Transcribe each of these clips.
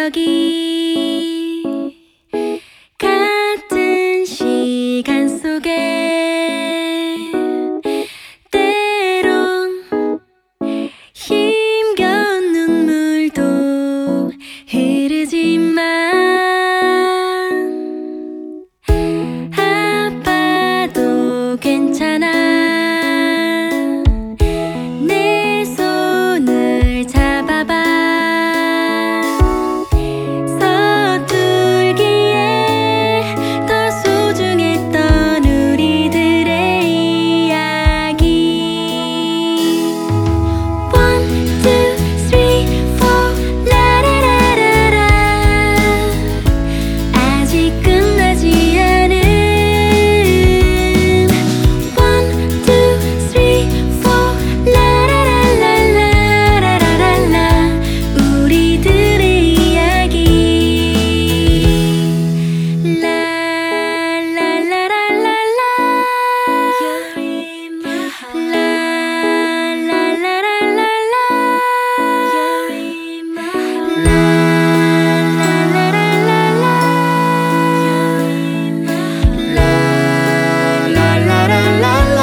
기억이 같은 시간 속에 때론 힘겨운 눈물도 흐르지만 아파도 괜찮아. 내 손을 잡아봐. 서툴기에 더 소중했던 우리들의 이야기. One, two, three, four, 라라라라라. 아직 끝나지 않은 One, two, three, four, 라라라라라라라라. 우리들의 이야기. 라라라라라라. You're in my heart. 라라라라라라. You're in my heart. 라라라라라라. You're in my heart. 라라라라라라.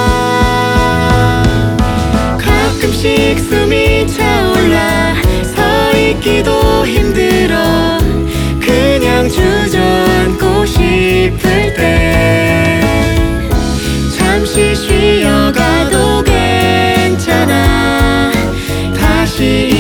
가끔씩 숨이 차올라 서 있기도 힘들어. 그냥 주저앉고 싶을 때 잠시 쉬어가도 괜찮아. 다시